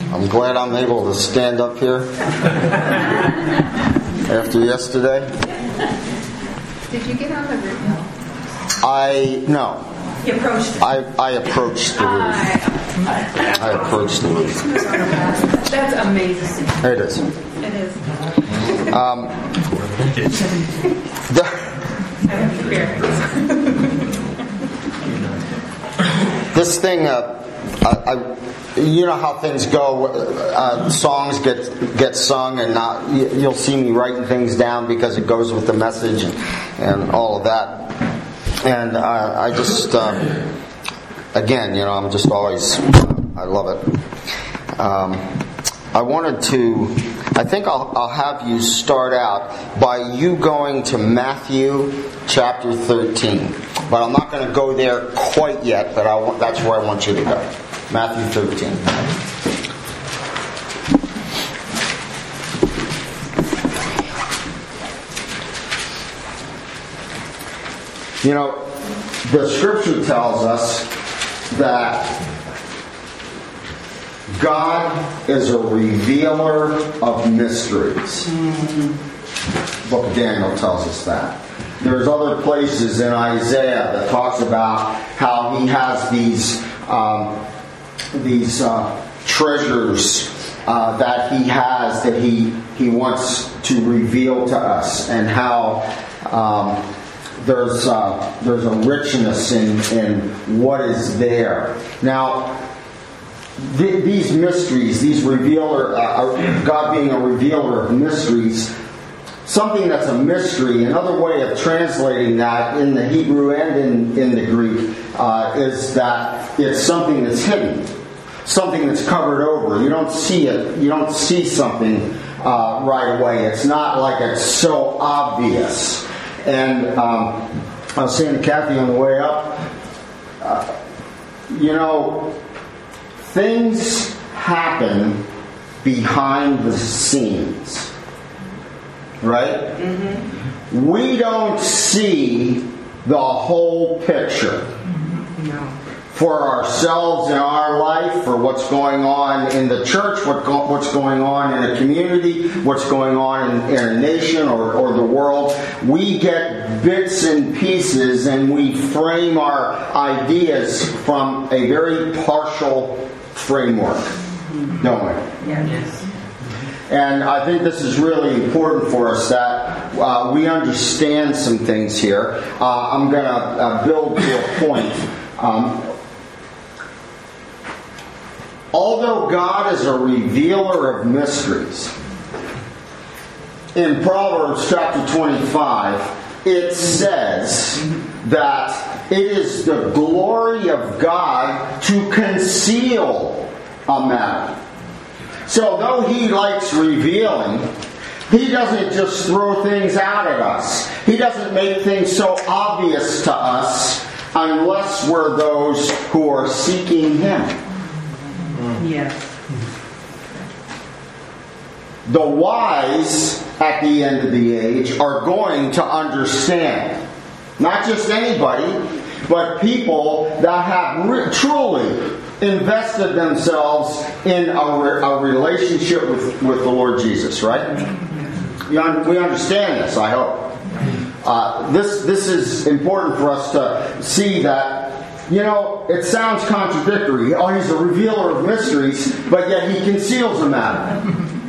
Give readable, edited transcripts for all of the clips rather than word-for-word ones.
I'm glad I'm able to stand up here after yesterday. Did you get on the roof? No. You approached it. I approached the roof. I approached the roof. That's amazing. It is. It is. This thing, you know how things go. Songs get sung, and you'll see me writing things down because it goes with the message and all of that. And I just, again, I'm just always, I love it. I think I'll have you start out by you going to Matthew chapter 13. But I'm not going to go there quite yet, but that's where I want you to go. Matthew 13. The scripture tells us that God is a revealer of mysteries. The book of Daniel tells us that. There's other places in Isaiah that talks about how he has these treasures that he has that he wants to reveal to us, and how there's a richness in what is there. Now, these mysteries, these revealer, God being a revealer of mysteries, something that's a mystery, another way of translating that in the Hebrew and in the Greek is that it's something that's hidden, something that's covered over. You don't see it. You don't see something right away. It's not like it's so obvious. And I was saying to Kathy on the way up, things happen behind the scenes. Right? Mm-hmm. We don't see the whole picture. No. For ourselves in our life, for what's going on in the church, what's going on in a community, what's going on in a nation or the world. We get bits and pieces and we frame our ideas from a very partial framework, don't we? Yes. And I think this is really important for us that we understand some things here. I'm going to build to a point. Although God is a revealer of mysteries, in Proverbs chapter 25, it says that it is the glory of God to conceal a matter. So though he likes revealing, he doesn't just throw things out at us. He doesn't make things so obvious to us unless we're those who are seeking him. Yes. The wise at the end of the age are going to understand. Not just anybody, but people that have truly invested themselves in a relationship with the Lord Jesus, right? We understand this, I hope. This is important for us to see that, it sounds contradictory. Oh, he's a revealer of mysteries, but yet he conceals a matter.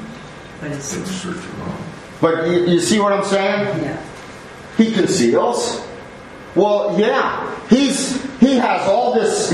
But you see what I'm saying? Yeah. He conceals. Well, yeah. He has all this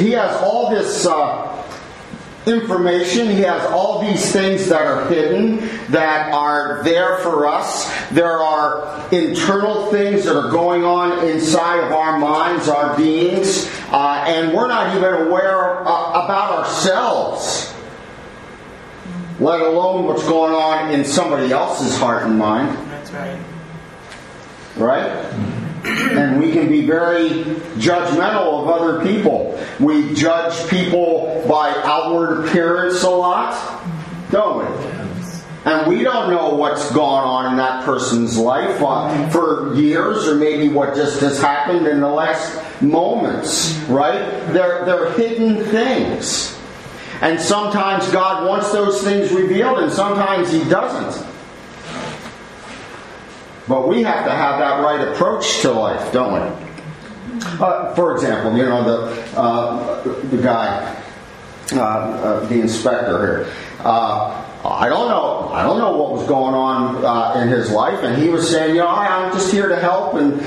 information. He has all these things that are hidden, that are there for us. There are internal things that are going on inside of our minds, our beings, and we're not even aware about ourselves, let alone what's going on in somebody else's heart and mind. That's right. Right? And we can be very judgmental of other people. We judge people by outward appearance a lot, don't we? And we don't know what's gone on in that person's life for years, or maybe what just has happened in the last moments, right? They're hidden things. And sometimes God wants those things revealed, and sometimes He doesn't. But we have to have that right approach to life, don't we? For example, the guy, the inspector here. I don't know what was going on in his life, and he was saying, I'm just here to help, and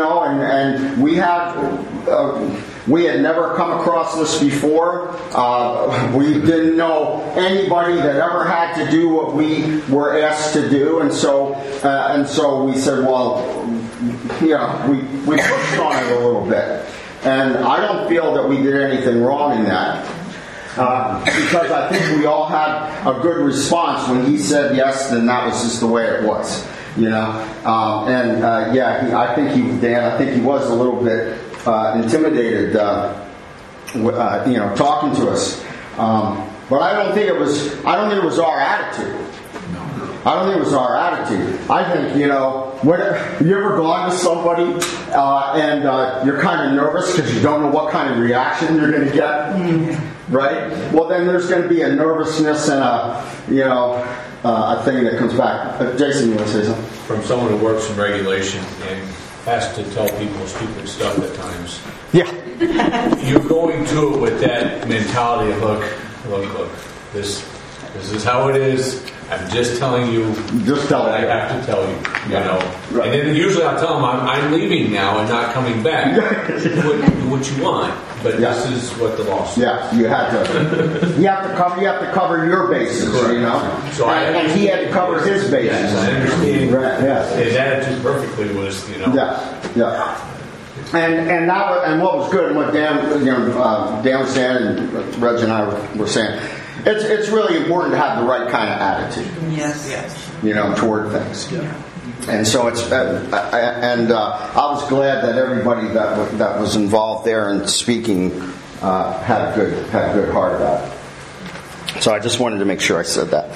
we had never come across this before. We didn't know anybody that ever had to do what we were asked to do, and so we said, we pushed on it a little bit, and I don't feel that we did anything wrong in that. Because I think we all had a good response when he said yes, then that was just the way it was, I think he was a little bit intimidated, talking to us. But I don't think it was our attitude. I don't think it was our attitude. I think, you ever gone to somebody and you're kind of nervous because you don't know what kind of reaction you're going to get, right? Well, then there's going to be a nervousness and a thing that comes back. Jason, you want to say something? From someone who works in regulation and has to tell people stupid stuff at times. Yeah. You're going to it with that mentality of, look, this is how it is. I'm just telling you what I have to tell you, Right. And then usually I'll tell them I'm leaving now and not coming back. Do what you want, but this is what the law says. Yeah, you have to cover your bases, Correct. So and he had to cover his bases. Yes, I understand. Right, yes. His attitude perfectly was, Yeah. And what was good, and what Dan was saying, and Reg and I were saying, it's really important to have the right kind of attitude. Yes. Toward things. Yeah. And so I was glad that everybody that was involved there in speaking had a good heart about it. So I just wanted to make sure I said that.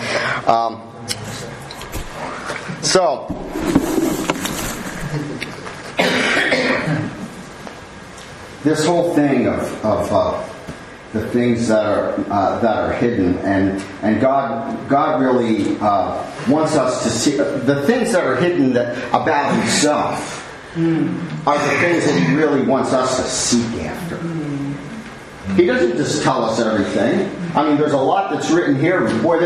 This whole thing of the things that are hidden, and God really wants us to see the things that are hidden about Himself are the things that He really wants us to seek after. He doesn't just tell us everything. I mean, there's a lot that's written here. Boy,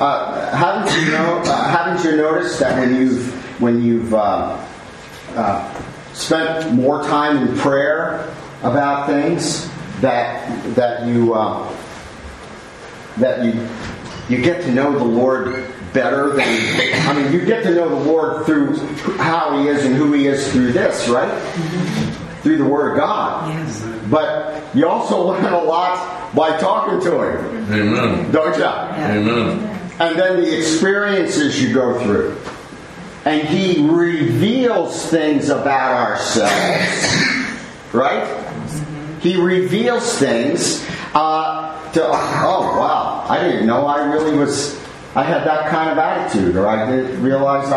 haven't you noticed that when you've spent more time in prayer about things, that you get to know the Lord better than you get to know the Lord through how He is and who He is through this, right? Mm-hmm. Through the Word of God. Yes. But you also learn a lot by talking to Him. Amen. Don't you? Yeah. Amen. And then the experiences you go through. And He reveals things about ourselves. Right? He reveals things wow, I didn't know I had that kind of attitude, or I didn't realize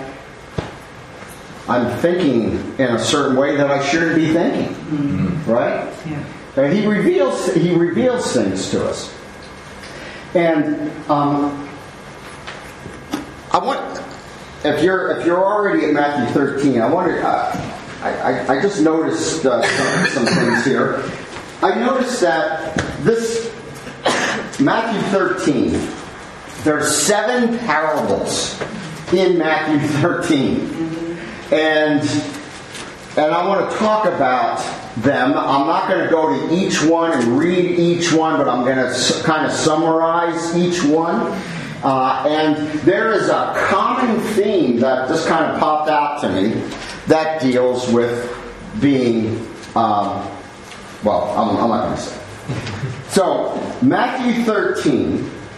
I'm thinking in a certain way that I shouldn't be thinking. Mm-hmm. Right? Yeah. And He reveals things to us. And I want, if you're already at Matthew 13, I wonder. I just noticed some things here. I noticed that this Matthew 13, there's 7 parables in Matthew 13, and I want to talk about them. I'm not going to go to each one and read each one, but I'm going to kind of summarize each one. And there is a common theme that just kind of popped out to me that deals with being, I'm not going to say. So, Matthew 13,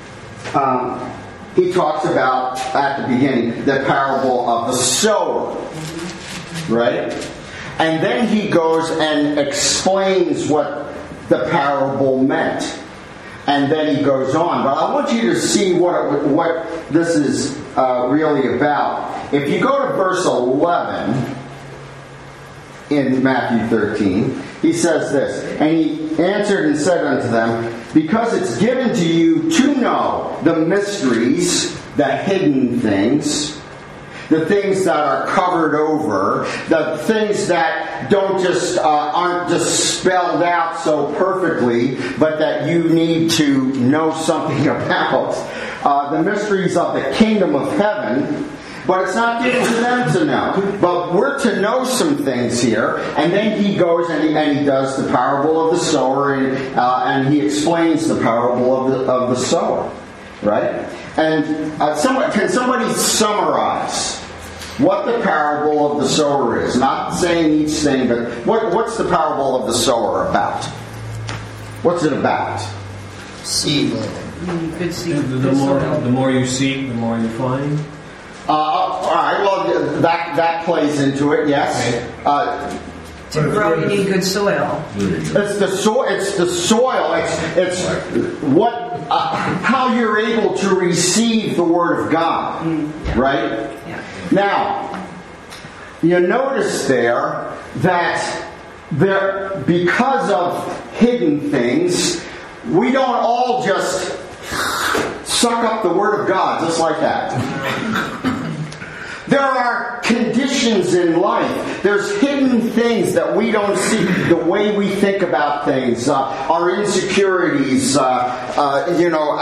he talks about, at the beginning, the parable of the sower. Right? And then he goes and explains what the parable meant. And then he goes on. But I want you to see what this is really about. If you go to verse 11 in Matthew 13, he says this, and he answered and said unto them, because it's given to you to know the mysteries, the hidden things, the things that are covered over, the things that don't just aren't just spelled out so perfectly, but that you need to know something about. The mysteries of the kingdom of heaven. But it's not given to them to know. But we're to know some things here. And then he goes and he does the parable of the sower, and he explains the parable of the sower. Right? And can somebody summarize what the parable of the sower is? Not saying each thing, but what's the parable of the sower about? What's it about? Seed. Good seed. The more you seek, the more you find. All right. Well, that plays into it. Yes. To grow, you need good soil. It's the soil. It's the soil. It's what how you're able to receive the Word of God. Right. Yeah. Now, you notice there that because of hidden things, we don't all just suck up the Word of God just like that. There are conditions in life. There's hidden things that we don't see. The way we think about things, our insecurities, and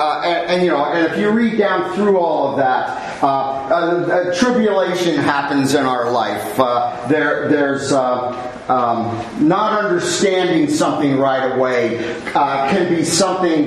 if you read down through all of that, tribulation happens in our life. There's not understanding something right away can be something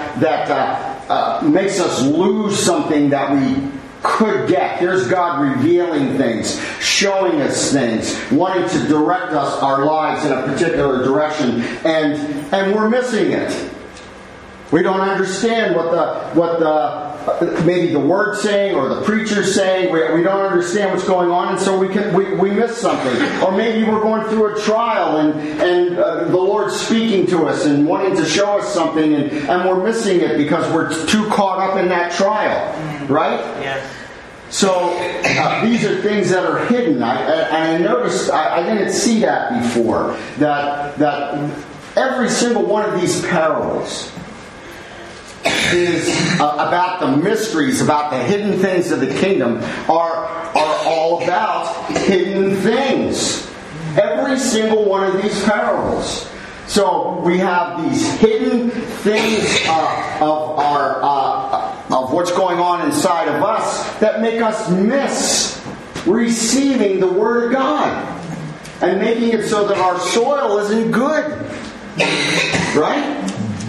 that makes us lose something that we could get. Here's God revealing things, showing us things, wanting to direct us, our lives in a particular direction, and we're missing it. We don't understand what the maybe the Word's saying or the preacher's saying. We don't understand what's going on, and so we miss something. Or maybe we're going through a trial, and the Lord's speaking to us and wanting to show us something, and we're missing it because we're too caught up in that trial, right? Yes. So these are things that are hidden. I noticed, I didn't see that before, that every single one of these parables is about the mysteries, about the hidden things of the kingdom, are all about hidden things. Every single one of these parables. So we have these hidden things of what's going on inside of us that make us miss receiving the Word of God and making it so that our soil isn't good. Right?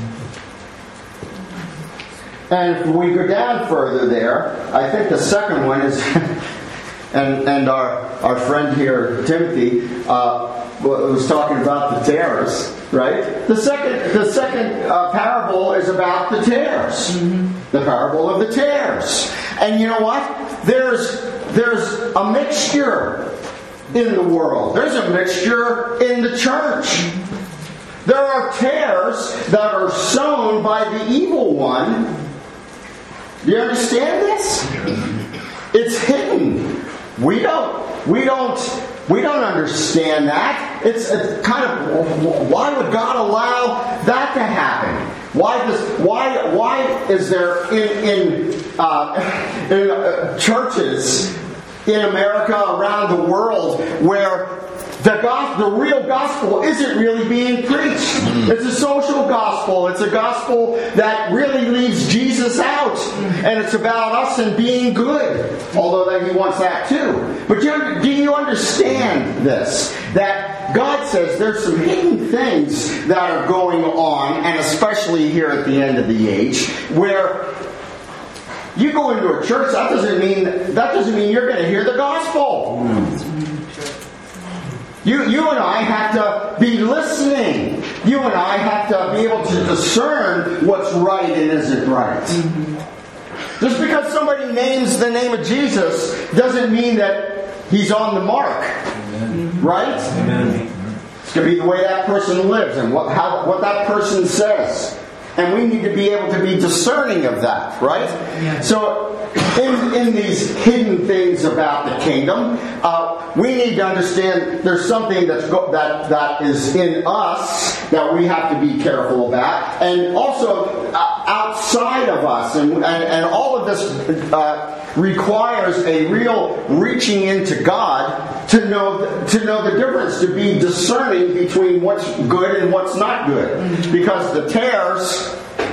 And if we go down further there, I think the second one is, and our friend here, Timothy, was talking about the tares, right? The second parable is about the tares, the parable of the tares. And you know what? There's a mixture in the world. There's a mixture in the church. There are tares that are sown by the evil one. Do you understand this? It's hidden. We don't understand that. It's kind of, why would God allow that to happen? Why is there in churches in America, around the world, where the real gospel isn't really being preached? It's a social gospel. It's a gospel that really leaves Jesus out. And it's about us and being good. Although that He wants that too. But do you understand this? That God says there's some hidden things that are going on, and especially here at the end of the age, where you go into a church, that doesn't mean you're going to hear the gospel. You and I have to be listening. You and I have to be able to discern what's right and isn't right. Just because somebody names the name of Jesus doesn't mean that he's on the mark. Amen. Right? Amen. It's going to be the way that person lives and what that person says. And we need to be able to be discerning of that, right? Yeah. So in these hidden things about the kingdom, we need to understand there's something that is in us that we have to be careful about, and also outside of us, and all of this requires a real reaching into God to know the difference, to be discerning between what's good and what's not good, because the tares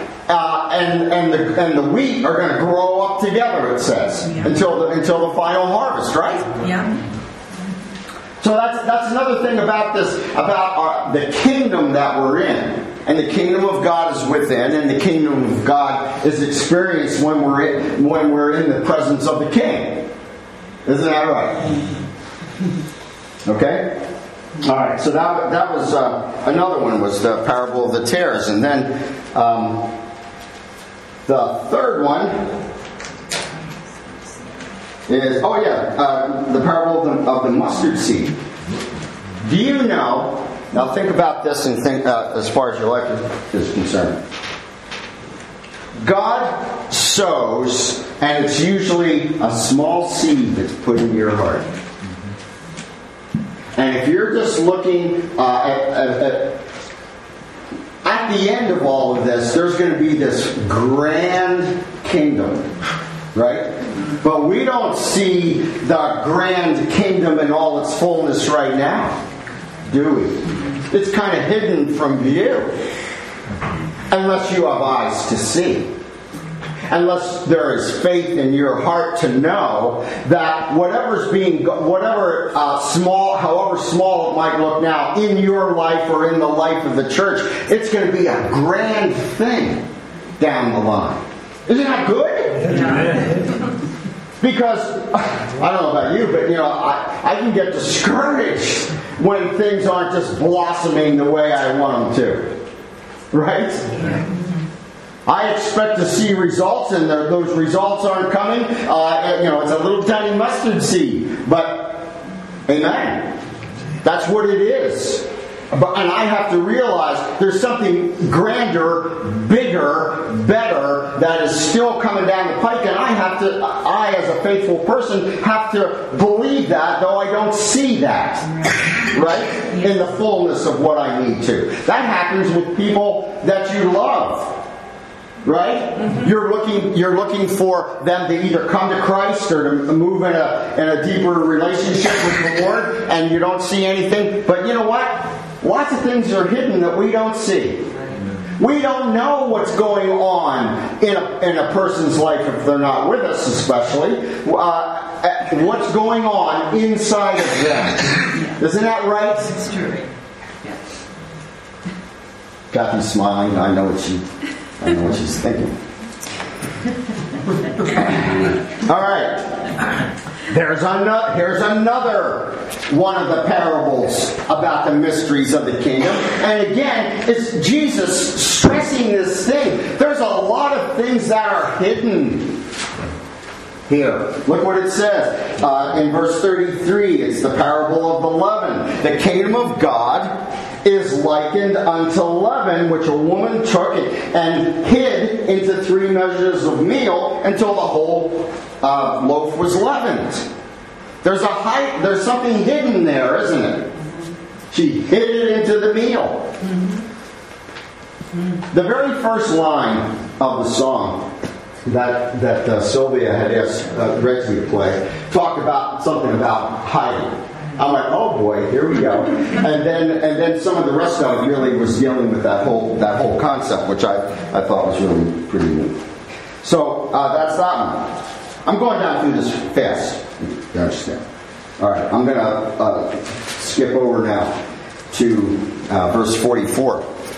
and the wheat are going to grow up together, it says, until the final harvest, right? Yeah. So that's another thing about this, about the kingdom that we're in. And the kingdom of God is within, and the kingdom of God is experienced when we're in the presence of the King. Isn't that right? Okay? All right, so that was another one, was the parable of the tares. And then the third one is, the parable of the mustard seed. Do you know, now think about this and think as far as your life is concerned. God sows, and it's usually a small seed that's put into your heart. And if you're just looking at the end of all of this, there's going to be this grand kingdom, right? But we don't see the grand kingdom in all its fullness right now, do we? It's kind of hidden from view, unless you have eyes to see. Unless there is faith in your heart to know that however small it might look now in your life or in the life of the church, it's going to be a grand thing down the line. Isn't that good? Yeah. Because, I don't know about you, but I can get discouraged when things aren't just blossoming the way I want them to. Right? I expect to see results, and those results aren't coming. It's a little tiny mustard seed. But, amen. That's what it is. And I have to realize there's something grander, bigger, better that is still coming down the pike, and I as a faithful person have to believe that, though I don't see that, right? In the fullness of what I need to. That happens with people that you love. Right? Mm-hmm. You're looking for them to either come to Christ or to move in a deeper relationship with the Lord, and you don't see anything. But you know what? Lots of things are hidden that we don't see. We don't know what's going on in a person's life if they're not with us, especially. What's going on inside of them. Isn't that right? It's true. Yeah. Kathy's smiling. I know what she's thinking. All right. Here's another one of the parables about the mysteries of the kingdom. And again, it's Jesus stressing this thing. There's a lot of things that are hidden here. Look what it says. In verse 33, it's the parable of the leaven. The kingdom of God is likened unto leaven, which a woman took and hid into 3 measures of meal until the whole loaf was leavened. There's something hidden there, isn't it? She hid it into the meal. The very first line of the song that Sylvia had asked Reggie to play talked about something about hiding. I'm like, oh boy, here we go. And then some of the rest of it really was dealing with that whole concept, which I thought was really pretty neat. So that's that one. I'm going down through this fast. You understand? All right, I'm going to skip over now to verse 44.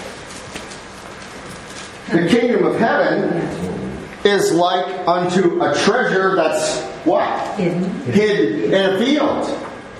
The kingdom of heaven is like unto a treasure that's what? Hid in a field.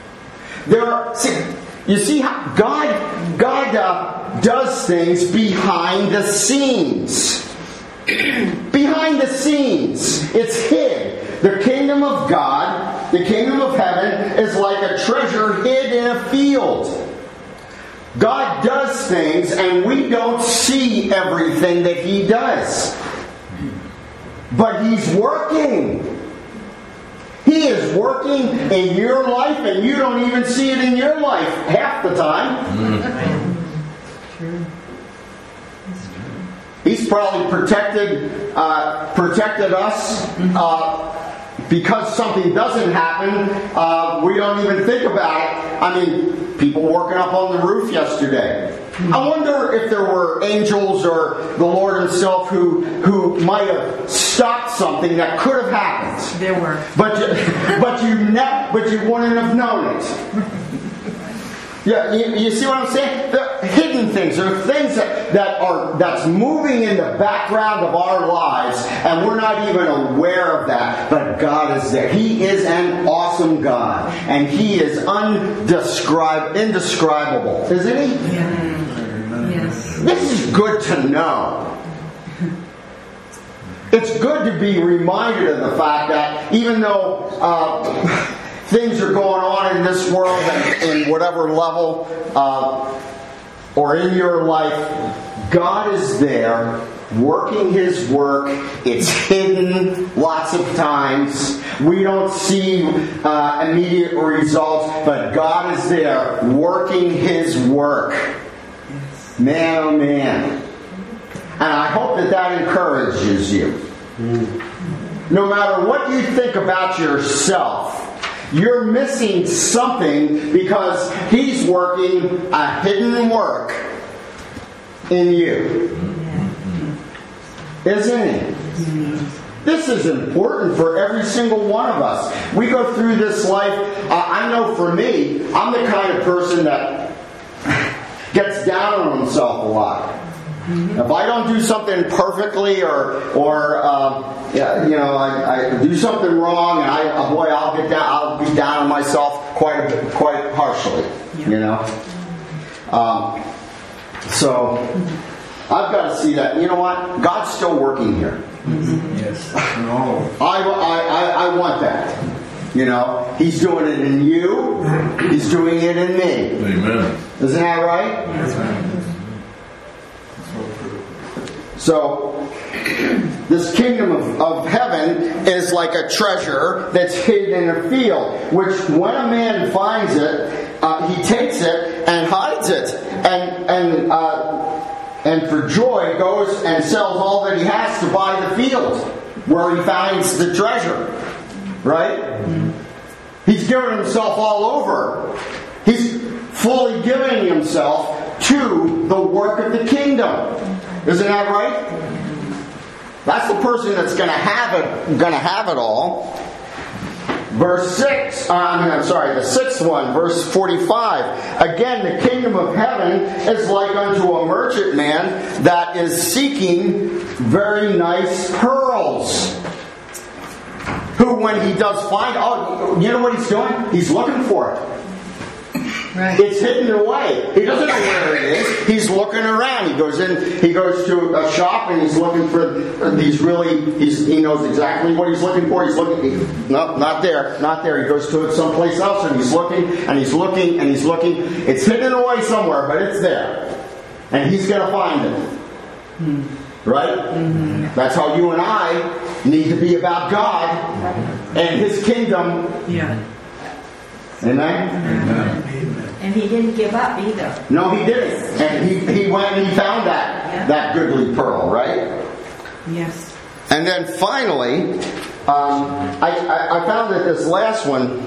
You see how God does things behind the scenes. Behind the scenes, it's hid. The kingdom of God, the kingdom of heaven, is like a treasure hid in a field. God does things and we don't see everything that He does. But He's working. He is working in your life and you don't even see it in your life half the time. He's probably protected us because something doesn't happen. We don't even think about it. I mean, people working up on the roof yesterday. I wonder if there were angels or the Lord Himself who might have stopped something that could have happened. There were, but you wouldn't have known it. Yeah, you see what I'm saying? They're hidden things. There are things that's moving in the background of our lives, and we're not even aware of that. But God is there. He is an awesome God, and He is indescribable, isn't He? yeah. Yes. This is good to know. It's good to be reminded of the fact that even though things are going on in this world and in whatever level or in your life, God is there working His work. It's hidden lots of times. We don't see immediate results, but God is there working His work. Man, oh man. And I hope that encourages you. No matter what you think about yourself, you're missing something because He's working a hidden work in you. Isn't He? This is important for every single one of us. We go through this life. I know for me, I'm the kind of person that gets down on himself a lot. If I don't do something perfectly, or I do something wrong, and I'll be down on myself quite harshly. You know. So I've got to see that. You know what? God's still working here. Yes. No. I want that. You know, He's doing it in you. He's doing it in me. Amen. Isn't that right? That's right. So, this kingdom of heaven is like a treasure that's hidden in a field, which when a man finds it, he takes it and hides it, and for joy goes and sells all that he has to buy the field where he finds the treasure. Right? He's given himself all over. He's fully giving himself to the work of the kingdom. Isn't that right? That's the person that's going to have it all. Verse 6. The sixth one, verse 45. Again, the kingdom of heaven is like unto a merchant man that is seeking very nice pearls. Who, when he does find, you know what he's doing? He's looking for it. Right. It's hidden away. He doesn't know where it is. He's looking around. He goes to a shop and he's looking for these he knows exactly what he's looking for. No, not there. Not there. He goes to it someplace else and he's looking and he's looking and he's looking. It's hidden away somewhere, but it's there. And he's going to find it. Right? Mm-hmm. That's how you and I need to be about God and His kingdom. Yeah. Amen? Amen. And He didn't give up either. No, He didn't. And he went and he found that goodly pearl, right? Yes. And then finally, I found that this last one,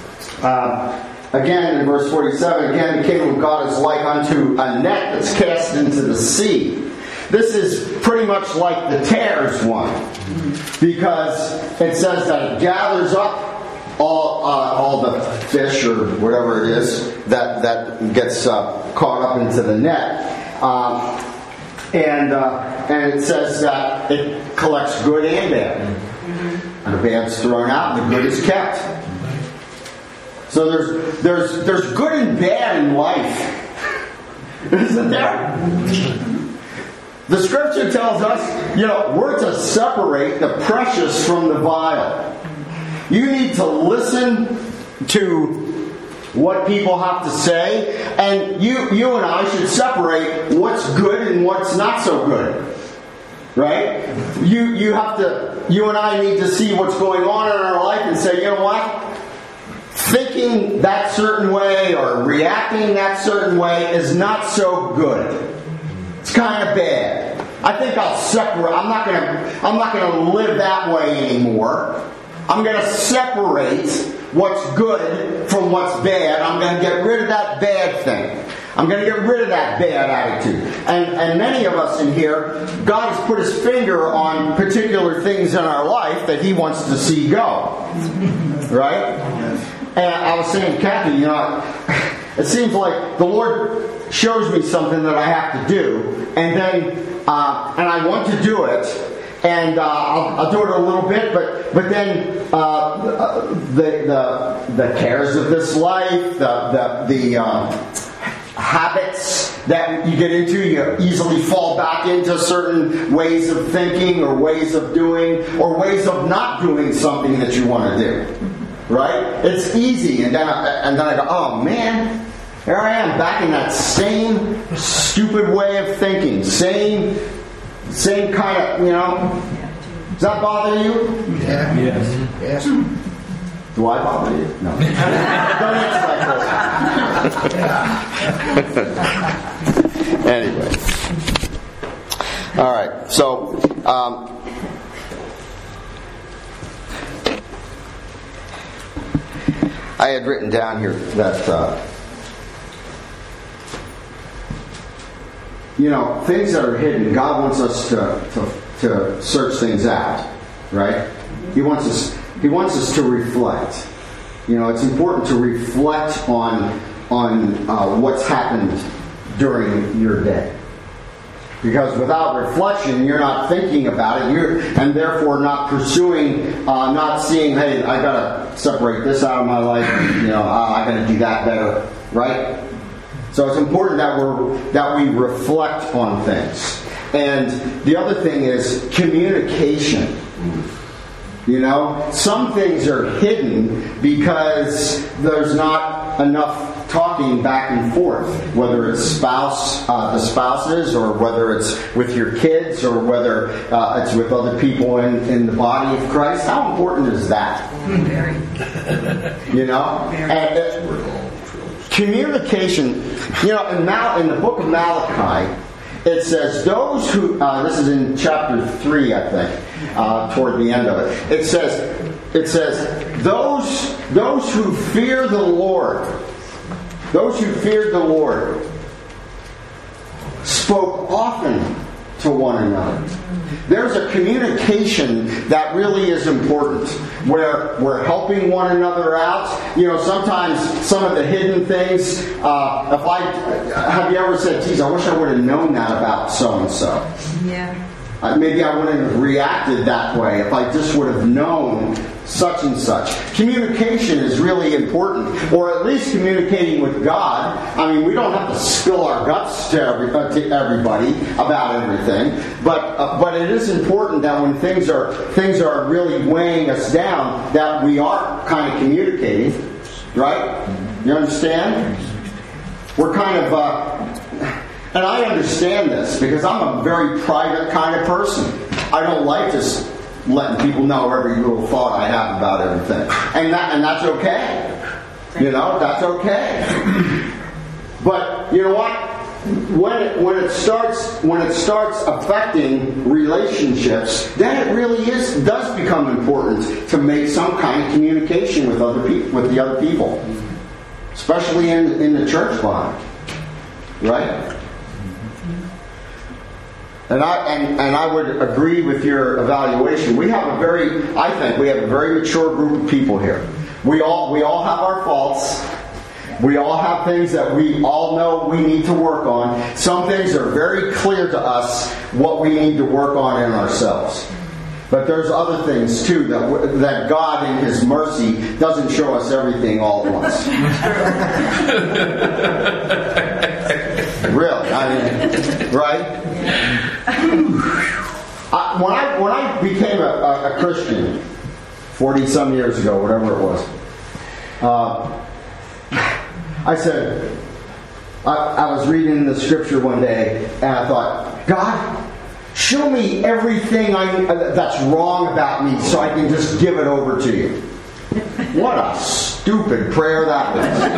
again in verse 47, again the kingdom of God is like unto a net that's cast into the sea. This is pretty much like the tares one, because it says that it gathers up all the fish or whatever it is that gets caught up into the net, and it says that it collects good and bad, and the bad's thrown out, and the good is kept. So there's good and bad in life, isn't there? The Scripture tells us, we're to separate the precious from the vile. You need to listen to what people have to say, and you and I should separate what's good and what's not so good. Right? You and I need to see what's going on in our life and say, you know what? Thinking that certain way or reacting that certain way is not so good. It's kind of bad. I think I'll separate. I'm not going to live that way anymore. I'm going to separate what's good from what's bad. I'm going to get rid of that bad thing. I'm going to get rid of that bad attitude. And many of us in here, God has put His finger on particular things in our life that He wants to see go. Right? And I was saying to Kathy, it seems like the Lord shows me something that I have to do, and then and I want to do it, and I'll do it a little bit, but then the cares of this life, the habits that you get into, you easily fall back into certain ways of thinking or ways of doing or ways of not doing something that you want to do. Right? It's easy, and then I go, oh man, here I am back in that same stupid way of thinking, same kind of, Does that bother you? Yeah. Yes. Do I bother you? No. Don't answer that question. Anyway. All right. So, I had written down here that, things that are hidden, God wants us to search things out, right? He wants us to reflect. It's important to reflect on what's happened during your day. Because without reflection, you're not thinking about it, and therefore not pursuing, not seeing, hey, I gotta separate this out of my life, I gotta do that better, right? So it's important that we reflect on things. And the other thing is communication. Some things are hidden because there's not enough talking back and forth, whether it's the spouses, or whether it's with your kids, or whether it's with other people in the body of Christ. How important is that? Very. Communication. In the book of Malachi, it says those who. This is in chapter 3, I think, toward the end of it. It says those who fear the Lord. Those who feared the Lord spoke often to one another. There's a communication that really is important, where we're helping one another out. Sometimes some of the hidden things, have you ever said, geez, I wish I would have known that about so-and-so. Yeah. Maybe I wouldn't have reacted that way if I just would have known such and such. Communication is really important, or at least communicating with God. I mean, we don't have to spill our guts to everybody about everything, but it is important that when things are really weighing us down, that we are kind of communicating, right? You understand? We're kind of. And I understand this because I'm a very private kind of person. I don't like just letting people know every little thought I have about everything. And that's okay. That's okay. But you know what? When it starts affecting relationships, then it really does become important to make some kind of communication with the other people. Especially in the church body. Right? And I would agree with your evaluation. I think we have a very mature group of people here. We all have our faults. We all have things that we all know we need to work on. Some things are very clear to us what we need to work on in ourselves. But there's other things too that God in His mercy doesn't show us everything all at once. Really, right? When I became a Christian 40 some years ago, whatever it was, I said, I was reading the scripture one day, and I thought, God, show me everything that's wrong about me so I can just give it over to you. What a stupid prayer that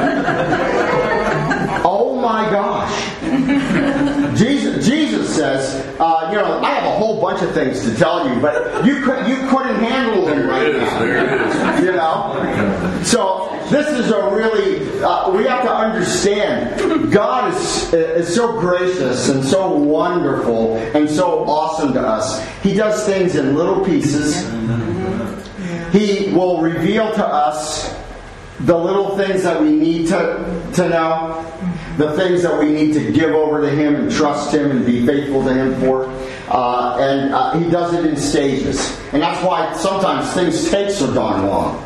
was. Oh my gosh. Jesus says, I have a whole bunch of things to tell you, but you couldn't handle them right now. There it is. So this is a really, we have to understand, God is so gracious and so wonderful and so awesome to us. He does things in little pieces. He will reveal to us the little things that we need to know, the things that we need to give over to Him and trust Him and be faithful to Him for. And He does it in stages. And that's why sometimes things take so darn long.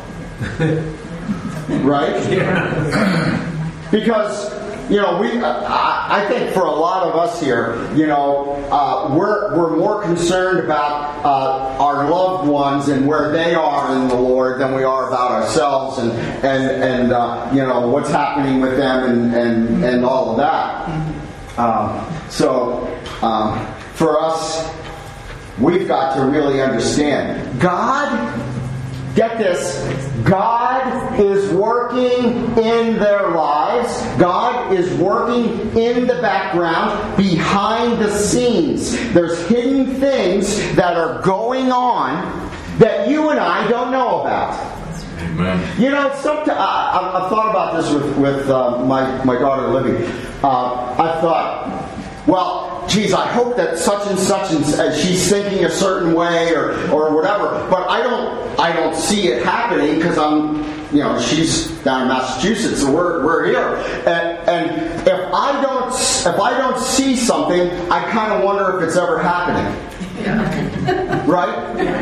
Right? Yeah. Because, I think for a lot of us here, we're more concerned about our loved ones and where they are in the Lord than we are about ourselves and what's happening with them and all of that. For us, we've got to really understand God. Get this, God is working in their lives. God is working in the background, behind the scenes. There's hidden things that are going on that you and I don't know about. Amen. Sometimes I've thought about this with my daughter Libby. I thought, well, geez, I hope that such and such and she's thinking a certain way or whatever. But I don't see it happening because she's down in Massachusetts, so we're here. And if I don't see something, I kind of wonder if it's ever happening. Yeah. Right?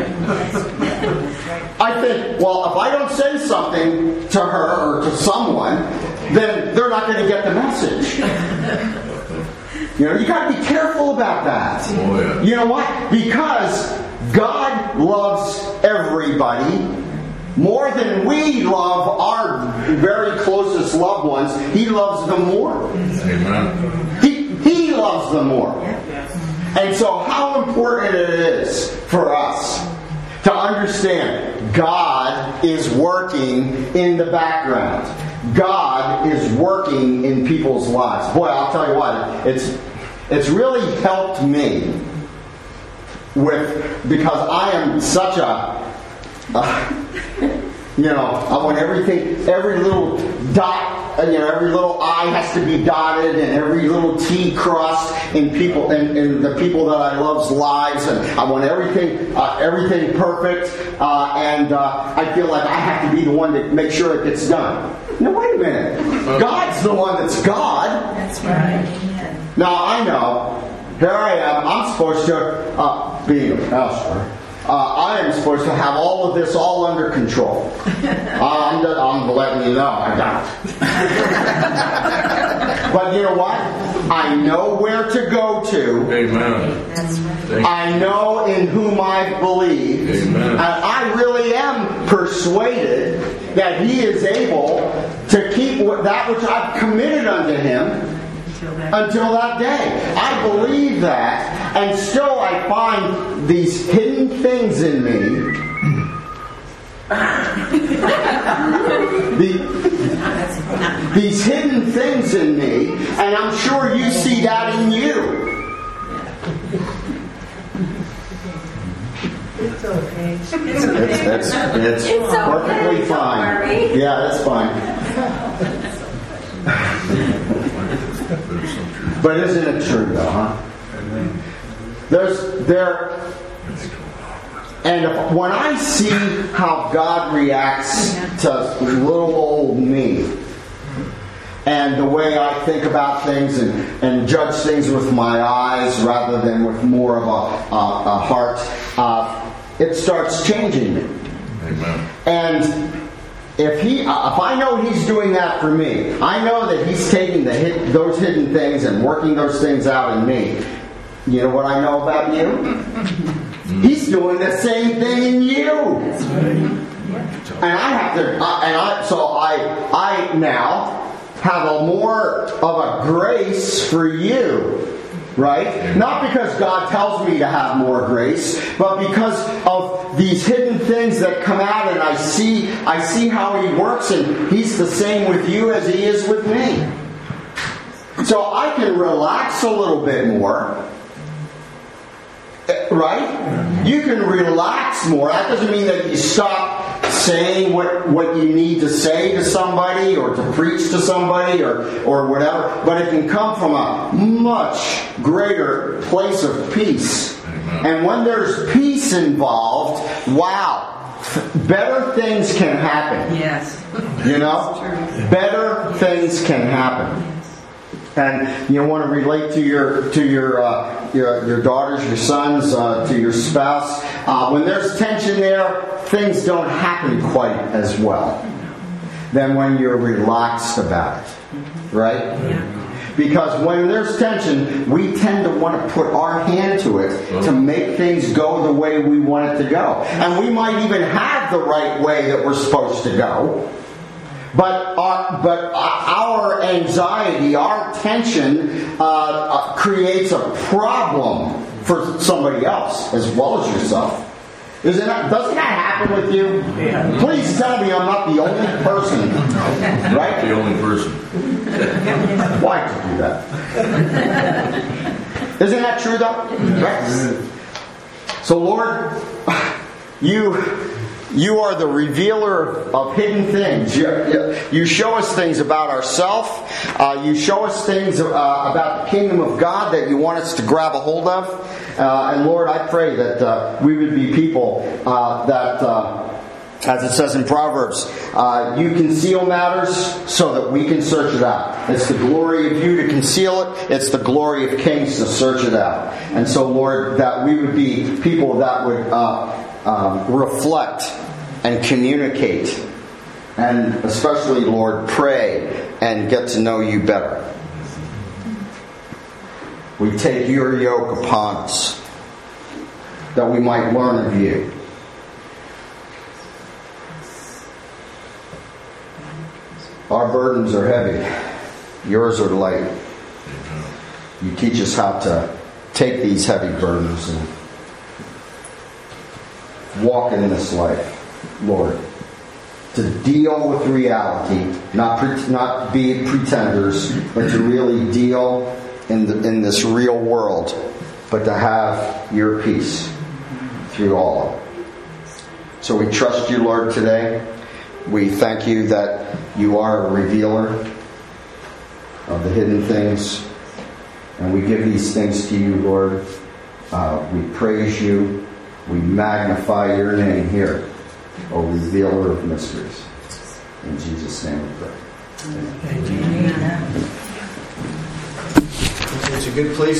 I think, well, if I don't say something to her or to someone, then they're not going to get the message. You got to be careful about that. Oh, yeah. You know what? Because God loves everybody more than we love our very closest loved ones. He loves them more. Amen. He loves them more. And so how important it is for us to understand God is working in the background. God is working in people's lives. Boy, I'll tell you what, it's really helped me because I am such I want everything, every little dot, every little I has to be dotted and every little T crossed in people in the people that I love's lives, and I want everything perfect, and I feel like I have to be the one to make sure it gets done. No, wait a minute. God's the one that's God. That's right. Now I know. Here I am. I'm supposed to being a pastor. I am supposed to have all of this all under control. I'm letting you know I don't. But you know what? I know where to go to. Amen. That's right. I know in whom I believe. Amen. And I really am persuaded that He is able to keep that which I've committed unto Him until that day. I believe that, and still I find these hidden things in me. These hidden things in me, and I'm sure you see that in you. It's okay. It's perfectly fine. Yeah, that's fine. But isn't it true though, huh? And when I see how God reacts to little old me, and the way I think about things and judge things with my eyes rather than with more of a heart, it starts changing me. Amen. And if I know He's doing that for me, I know that He's taking those hidden things and working those things out in me. You know what I know about you? He's doing the same thing in you. And I have to, so I now have a more of a grace for you. Right? Not because God tells me to have more grace, but because of these hidden things that come out, and I see how He works, and He's the same with you as He is with me. So I can relax a little bit more. Right? You can relax more. That doesn't mean that you stop saying what you need to say to somebody, or to preach to somebody, or whatever. But it can come from a much greater place of peace. And when there's peace involved, wow, better things can happen. Yes. You know? Better things can happen. And you want to relate to your daughters, your sons, to your spouse. When there's tension there, things don't happen quite as well than when you're relaxed about it, right? Yeah. Because when there's tension, we tend to want to put our hand to it to make things go the way we want it to go, and we might even have the right way that we're supposed to go. But our anxiety, our tension creates a problem for somebody else as well as yourself. Doesn't that happen with you? Yeah. Please tell me I'm not the only person. Right? The only person. Why did you do that? Isn't that true though? Right? So Lord, You are the revealer of hidden things. You show us things about ourselves. You show us things about the kingdom of God that you want us to grab a hold of. And Lord, I pray that we would be people that, as it says in Proverbs, you conceal matters so that we can search it out. It's the glory of you to conceal it. It's the glory of kings to search it out. And so, Lord, that we would be people that would reflect and communicate, and especially, Lord, pray and get to know you better. We take your yoke upon us that we might learn of you. Our burdens are heavy. Yours are light. You teach us how to take these heavy burdens and walk in this life, Lord, to deal with reality, not be pretenders, but to really deal in this real world, but to have your peace through all of it. So we trust you, Lord, today. We thank you that you are a revealer of the hidden things, and we give these things to you, Lord. We praise you. We magnify your name here, O revealer of mysteries. In Jesus' name we pray. Amen. It's a good place